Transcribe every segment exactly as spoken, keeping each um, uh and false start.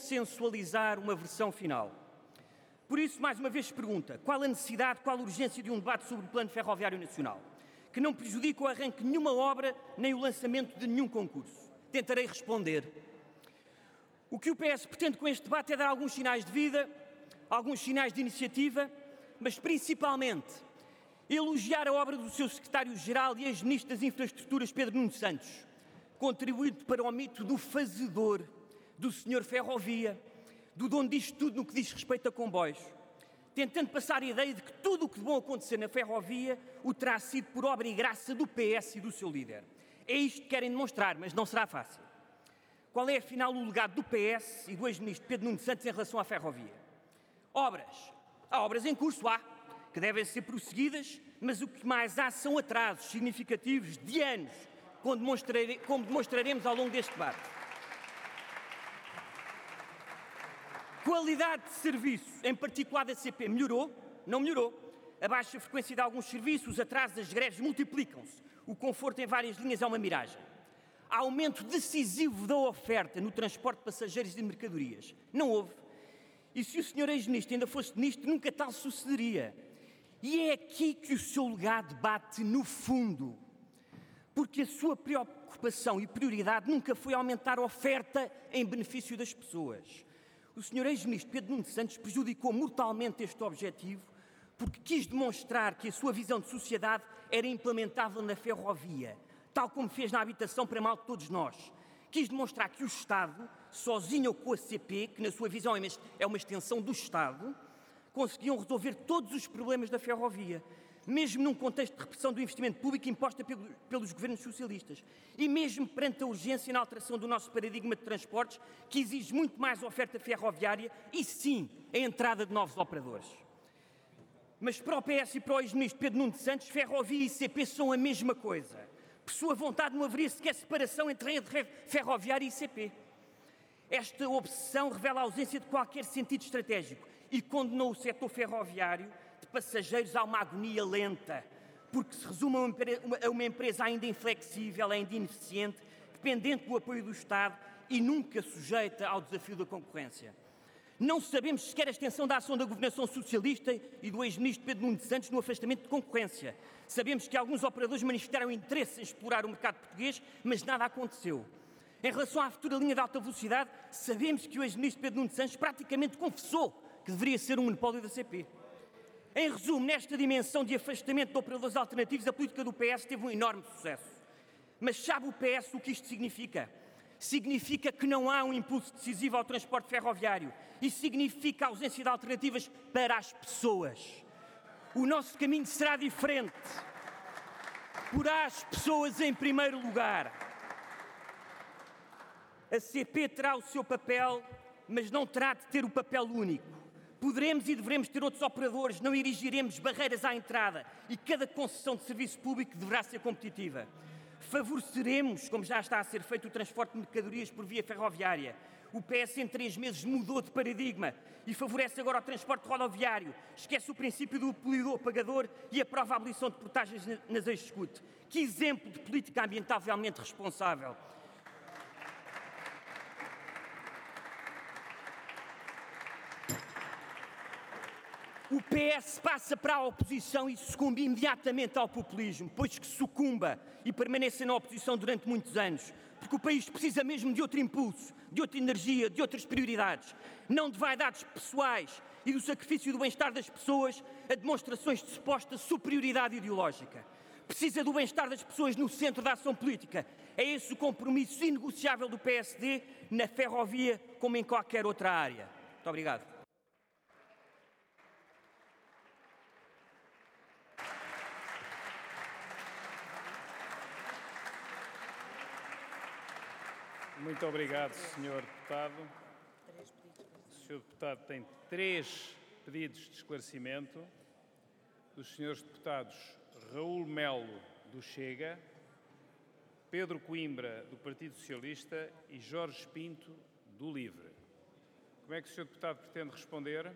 consensualizar uma versão final. Por isso, mais uma vez se pergunta, qual a necessidade, qual a urgência de um debate sobre o Plano Ferroviário Nacional, que não prejudique o arranque de nenhuma obra nem o lançamento de nenhum concurso? Tentarei responder. O que o P S pretende com este debate é dar alguns sinais de vida, alguns sinais de iniciativa, mas principalmente elogiar a obra do seu secretário-geral e ex-ministro das Infraestruturas, Pedro Nuno Santos, contribuindo para o mito do fazedor, do senhor Ferrovia, do dono disto tudo no que diz respeito a comboios, tentando passar a ideia de que tudo o que de bom acontecer na ferrovia o terá sido por obra e graça do P S e do seu líder. É isto que querem demonstrar, mas não será fácil. Qual é, afinal, o legado do P S e do ex-ministro Pedro Nuno Santos em relação à ferrovia? Obras. Há obras em curso, há, que devem ser prosseguidas, mas o que mais há são atrasos significativos de anos, como, demonstrare... como demonstraremos ao longo deste debate. Qualidade de serviço, em particular da C P, melhorou? Não melhorou. A baixa frequência de alguns serviços, os atrasos, as greves multiplicam-se. O conforto em várias linhas é uma miragem. Há aumento decisivo da oferta no transporte de passageiros e de mercadorias. Não houve. E se o senhor ex-ministro ainda fosse ministro, nunca tal sucederia. E é aqui que o seu legado bate no fundo. Porque a sua preocupação e prioridade nunca foi aumentar a oferta em benefício das pessoas. O senhor ex-ministro Pedro Nuno Santos prejudicou mortalmente este objetivo porque quis demonstrar que a sua visão de sociedade era implementável na ferrovia, tal como fez na habitação para mal de todos nós. Quis demonstrar que o Estado, sozinho ou com a C P, que na sua visão é uma extensão do Estado, conseguiam resolver todos os problemas da ferrovia, mesmo num contexto de repressão do investimento público imposta pelos governos socialistas e mesmo perante a urgência na alteração do nosso paradigma de transportes, que exige muito mais oferta ferroviária e, sim, a entrada de novos operadores. Mas para o P S e para o ex-ministro Pedro Nuno Santos, ferrovia e C P são a mesma coisa. Por sua vontade não haveria sequer separação entre rede ferroviária e C P. Esta obsessão revela a ausência de qualquer sentido estratégico e condenou o setor ferroviário de passageiros a uma agonia lenta, porque se resume a uma empresa ainda inflexível, ainda ineficiente, dependente do apoio do Estado e nunca sujeita ao desafio da concorrência. Não sabemos sequer a extensão da ação da governação socialista e do ex-ministro Pedro Nuno Santos no afastamento de concorrência. Sabemos que alguns operadores manifestaram interesse em explorar o mercado português, mas nada aconteceu. Em relação à futura linha de alta velocidade, sabemos que o ex-ministro Pedro Nuno Santos praticamente confessou que deveria ser um monopólio da C P. Em resumo, nesta dimensão de afastamento de operadores alternativos, a política do P S teve um enorme sucesso. Mas sabe o P S o que isto significa? Significa que não há um impulso decisivo ao transporte ferroviário. Isso significa a ausência de alternativas para as pessoas. O nosso caminho será diferente. Porá as pessoas em primeiro lugar. A C P terá o seu papel, mas não terá de ter o papel único. Poderemos e devemos ter outros operadores, não erigiremos barreiras à entrada e cada concessão de serviço público deverá ser competitiva. Favoreceremos, como já está a ser feito, o transporte de mercadorias por via ferroviária. O P S em três meses mudou de paradigma e favorece agora o transporte rodoviário. Esquece o princípio do poluidor-pagador e aprova a abolição de portagens nas ex-escute. Que exemplo de política ambientalmente responsável! O P S passa para a oposição e sucumbe imediatamente ao populismo, pois que sucumba e permaneça na oposição durante muitos anos, porque o país precisa mesmo de outro impulso, de outra energia, de outras prioridades, não de vaidades pessoais e do sacrifício do bem-estar das pessoas a demonstrações de suposta superioridade ideológica. Precisa do bem-estar das pessoas no centro da ação política. É esse o compromisso inegociável do P S D na ferrovia como em qualquer outra área. Muito obrigado. Muito obrigado, senhor Deputado. O senhor Deputado tem três pedidos de esclarecimento. Dos senhores Deputados Raul Melo, do Chega, Pedro Coimbra, do Partido Socialista e Jorge Pinto, do Livre. Como é que o senhor Deputado pretende responder?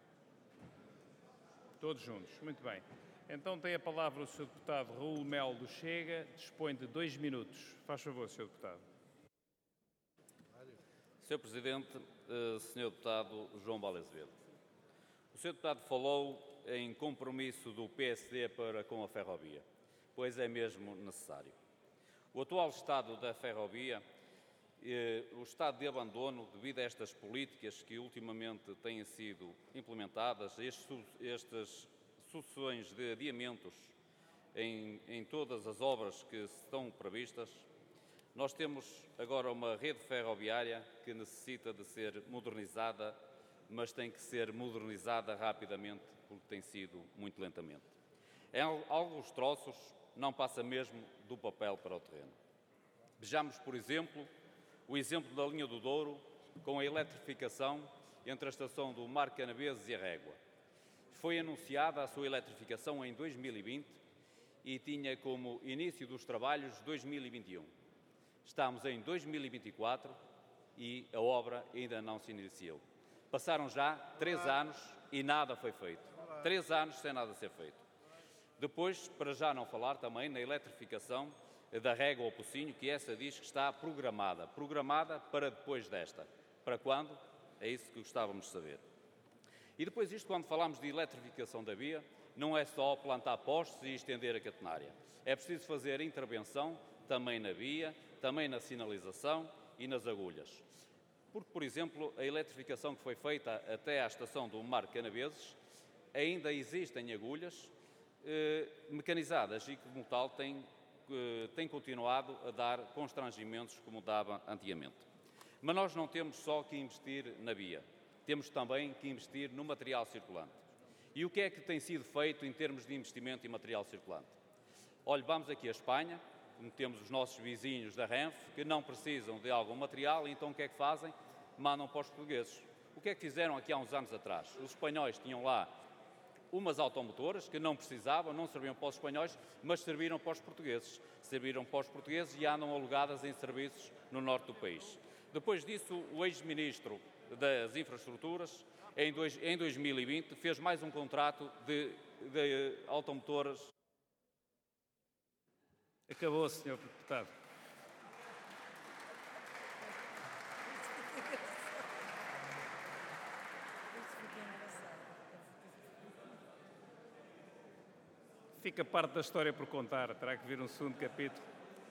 Todos juntos. Muito bem. Então tem a palavra o senhor Deputado Raul Melo, do Chega. Dispõe de dois minutos. Faz favor, senhor Deputado. senhor Presidente, uh, senhor Deputado João Vale Azevedo. O senhor Deputado falou em compromisso do P S D para com a ferrovia, pois é mesmo necessário. O atual estado da ferrovia, eh, o estado de abandono devido a estas políticas que ultimamente têm sido implementadas, estes, estas sucessões de adiamentos em, em todas as obras que estão previstas, nós temos agora uma rede ferroviária que necessita de ser modernizada, mas tem que ser modernizada rapidamente, porque tem sido muito lentamente. Em alguns troços não passa mesmo do papel para o terreno. Vejamos, por exemplo, o exemplo da linha do Douro com a eletrificação entre a estação do Mar Canaveses e a Régua. Foi anunciada a sua eletrificação em dois mil e vinte e tinha como início dos trabalhos dois mil e vinte e um. Estamos em dois mil e vinte e quatro e a obra ainda não se iniciou. Passaram já três anos e nada foi feito. Três anos sem nada ser feito. Depois, para já não falar também na eletrificação da Régua ao Pocinho, que essa diz que está programada. Programada para depois desta. Para quando? É isso que gostávamos de saber. E depois isto, quando falamos de eletrificação da via, não é só plantar postes e estender a catenária. É preciso fazer intervenção também na via, também na sinalização e nas agulhas. Porque, por exemplo, a eletrificação que foi feita até à estação do Mar Canaveses, ainda existem agulhas eh, mecanizadas e que, como tal, têm, eh, têm continuado a dar constrangimentos como dava antigamente. Mas nós não temos só que investir na via, temos também que investir no material circulante. E o que é que tem sido feito em termos de investimento em material circulante? Olhe, vamos aqui à Espanha, como temos os nossos vizinhos da Renfe, que não precisam de algum material, então o que é que fazem? Mandam para os portugueses. O que é que fizeram aqui há uns anos atrás? Os espanhóis tinham lá umas automotoras que não precisavam, não serviam para os espanhóis, mas serviram para os portugueses. Serviram para os portugueses e andam alugadas em serviços no norte do país. Depois disso, o ex-ministro das Infraestruturas, em, dois, em dois mil e vinte, fez mais um contrato de, de automotoras. Acabou, senhor Deputado. Fica parte da história por contar, terá que vir um segundo capítulo.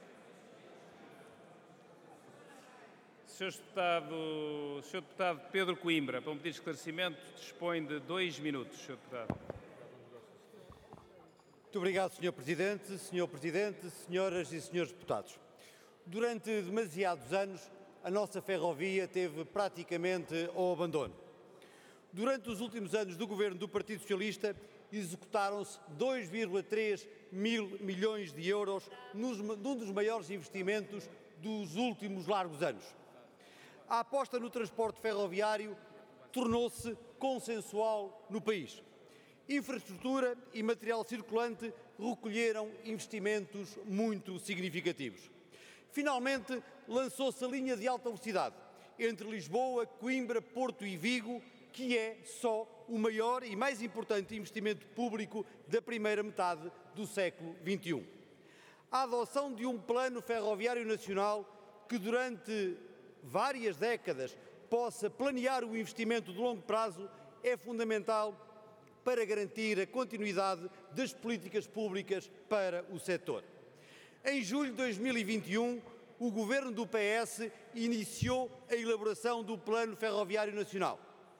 senhor Deputado, senhor Deputado Pedro Coimbra, para um pedido de esclarecimento, dispõe de dois minutos, senhor Deputado. Muito obrigado, senhor Presidente, senhor Presidente, senhoras e senhores deputados. Durante demasiados anos, a nossa ferrovia teve praticamente ao abandono. Durante os últimos anos do governo do Partido Socialista, executaram-se dois vírgula três mil milhões de euros num dos maiores investimentos dos últimos largos anos. A aposta no transporte ferroviário tornou-se consensual no país. Infraestrutura e material circulante recolheram investimentos muito significativos. Finalmente, lançou-se a linha de alta velocidade entre Lisboa, Coimbra, Porto e Vigo, que é só o maior e mais importante investimento público da primeira metade do século vinte e um. A adoção de um plano ferroviário nacional que durante várias décadas possa planear o investimento de longo prazo é fundamental para garantir a continuidade das políticas públicas para o setor. Em julho de dois mil e vinte e um, o Governo do P S iniciou a elaboração do Plano Ferroviário Nacional.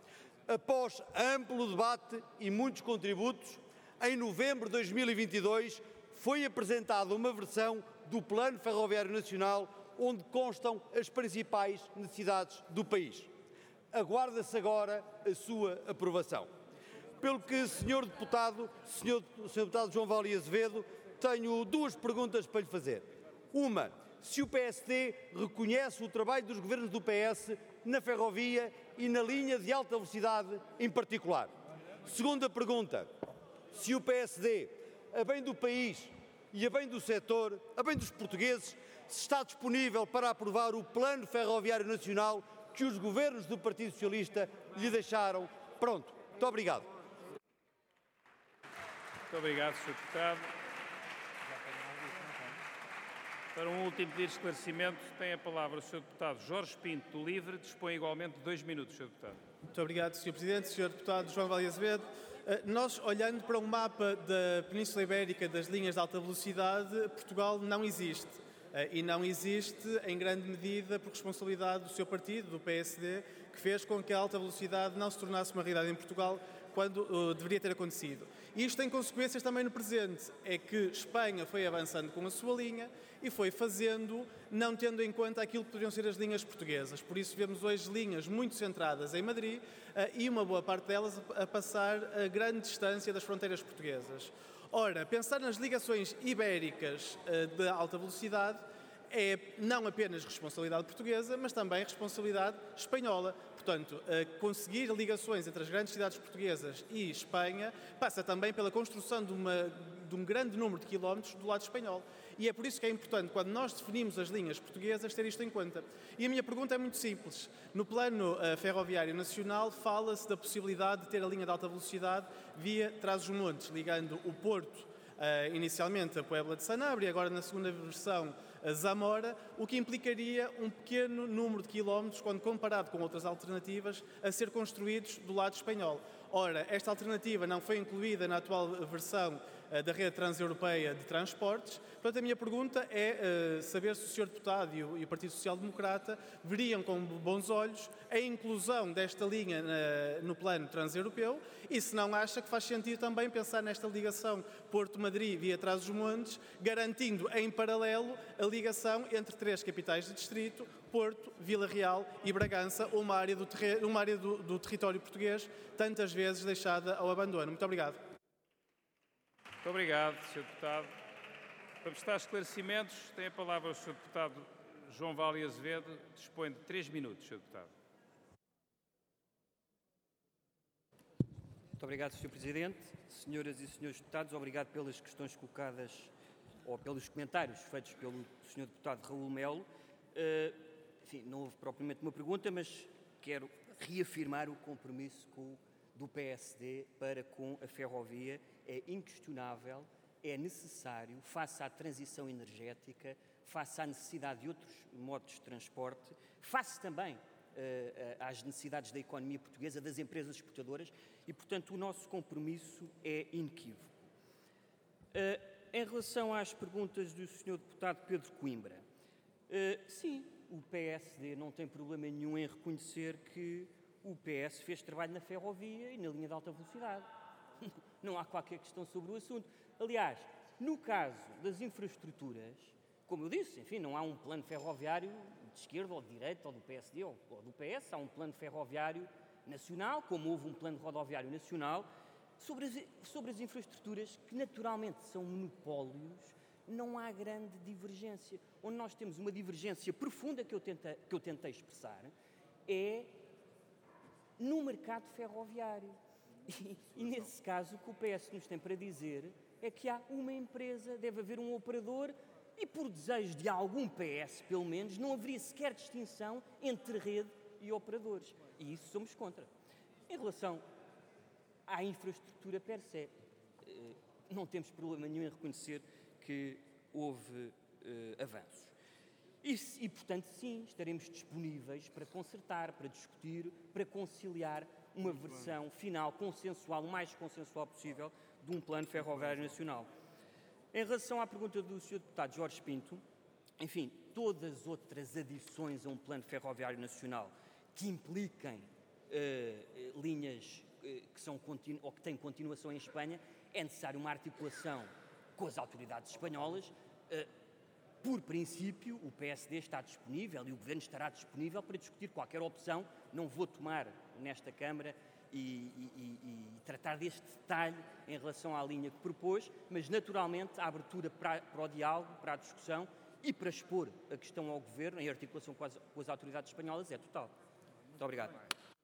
Após amplo debate e muitos contributos, em novembro de dois mil e vinte e dois foi apresentada uma versão do Plano Ferroviário Nacional onde constam as principais necessidades do país. Aguarda-se agora a sua aprovação. Pelo que, senhor Deputado, senhor, senhor Deputado João Vale Azevedo, tenho duas perguntas para lhe fazer. Uma, se o P S D reconhece o trabalho dos governos do P S na ferrovia e na linha de alta velocidade em particular. Segunda pergunta, se o P S D, a bem do país e a bem do setor, a bem dos portugueses, se está disponível para aprovar o Plano Ferroviário Nacional que os governos do Partido Socialista lhe deixaram pronto. Muito obrigado. Muito obrigado, senhor Deputado. Para um último pedido de esclarecimento, tem a palavra o senhor Deputado Jorge Pinto, do Livre, dispõe igualmente de dois minutos, senhor Deputado. Muito obrigado, senhor Presidente. senhor Deputado João Vale Azevedo, nós, olhando para um mapa da Península Ibérica das linhas de alta velocidade, Portugal não existe. E não existe, em grande medida, por responsabilidade do seu partido, do P S D, que fez com que a alta velocidade não se tornasse uma realidade em Portugal quando uh, deveria ter acontecido. E isto tem consequências também no presente. É que Espanha foi avançando com a sua linha e foi fazendo, não tendo em conta aquilo que poderiam ser as linhas portuguesas. Por isso vemos hoje linhas muito centradas em Madrid uh, e uma boa parte delas a passar a grande distância das fronteiras portuguesas. Ora, pensar nas ligações ibéricas uh, de alta velocidade é não apenas responsabilidade portuguesa, mas também responsabilidade espanhola. Portanto, conseguir ligações entre as grandes cidades portuguesas e Espanha passa também pela construção de, uma, de um grande número de quilómetros do lado espanhol. E é por isso que é importante, quando nós definimos as linhas portuguesas, ter isto em conta. E a minha pergunta é muito simples. No plano uh, ferroviário nacional, fala-se da possibilidade de ter a linha de alta velocidade via Trás-os-Montes, ligando o Porto, uh, inicialmente a Puebla de Sanabria, agora na segunda versão a Zamora, o que implicaria um pequeno número de quilómetros, quando comparado com outras alternativas, a ser construídos do lado espanhol. Ora, esta alternativa não foi incluída na atual versão uh, da rede transeuropeia de transportes. Portanto, a minha pergunta é uh, saber se o senhor Deputado e o, e o Partido Social Democrata veriam com bons olhos a inclusão desta linha na, no plano transeuropeu e se não acha que faz sentido também pensar nesta ligação Porto-Madrid via Trás-os-Montes, garantindo em paralelo a ligação entre três capitais de distrito, Porto, Vila Real e Bragança, uma área, do, terre... uma área do, do território português tantas vezes deixada ao abandono. Muito obrigado. Muito obrigado, senhor Deputado. Para prestar esclarecimentos, tem a palavra o senhor Deputado João Vale Azevedo, dispõe de três minutos, senhor Deputado. Muito obrigado, senhor Presidente. Senhoras e senhores deputados, obrigado pelas questões colocadas ou pelos comentários feitos pelo senhor Deputado Raul Melo. Uh, enfim, não houve propriamente uma pergunta, mas quero reafirmar o compromisso com, do P S D para com a ferrovia. É inquestionável, é necessário, face à transição energética, face à necessidade de outros modos de transporte, face também uh, às necessidades da economia portuguesa, das empresas exportadoras, e, portanto, o nosso compromisso é inequívoco. Uh, em relação às perguntas do senhor Deputado Pedro Coimbra, uh, sim, o P S D não tem problema nenhum em reconhecer que o P S fez trabalho na ferrovia e na linha de alta velocidade. Não há qualquer questão sobre o assunto. Aliás, no caso das infraestruturas, como eu disse, enfim, não há um plano ferroviário de esquerda ou de direita, ou do P S D ou, ou do P S, há um plano ferroviário nacional, como houve um plano rodoviário nacional, sobre as, sobre as infraestruturas que naturalmente são monopólios. Não há grande divergência. Onde nós temos uma divergência profunda que eu, tenta, que eu tentei expressar é no mercado ferroviário. E, e nesse caso o que o P S nos tem para dizer é que há uma empresa, deve haver um operador e por desejo de algum P S, pelo menos, não haveria sequer distinção entre rede e operadores. E isso somos contra. Em relação à infraestrutura per se, não temos problema nenhum em reconhecer que houve uh, avanços. E, e, portanto, sim, estaremos disponíveis para consertar, para discutir, para conciliar uma versão final consensual, o mais consensual possível, de um plano ferroviário nacional. Em relação à pergunta do senhor Deputado Jorge Pinto, enfim, todas as outras adições a um plano ferroviário nacional que impliquem uh, linhas uh, que, são continu- ou que têm continuação em Espanha, é necessário uma articulação com as autoridades espanholas. Uh, por princípio, o P S D está disponível e o Governo estará disponível para discutir qualquer opção. Não vou tomar nesta Câmara e, e, e, e tratar deste detalhe em relação à linha que propôs, mas naturalmente a abertura para, para o diálogo, para a discussão e para expor a questão ao Governo, em articulação com as, com as autoridades espanholas, é total. Muito obrigado.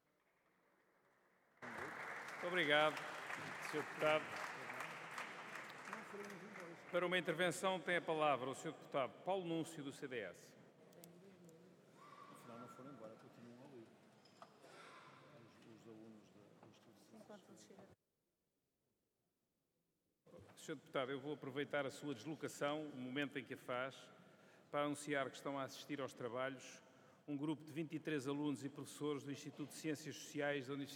Muito obrigado, senhor Deputado. Para uma intervenção tem a palavra o senhor Deputado Paulo Núncio, do C D S. Afinal, não foram embora, continuam ali. Os, os alunos da instituição. senhor Deputado, eu vou aproveitar a sua deslocação, o momento em que a faz, para anunciar que estão a assistir aos trabalhos um grupo de vinte e três alunos e professores do Instituto de Ciências Sociais da Universidade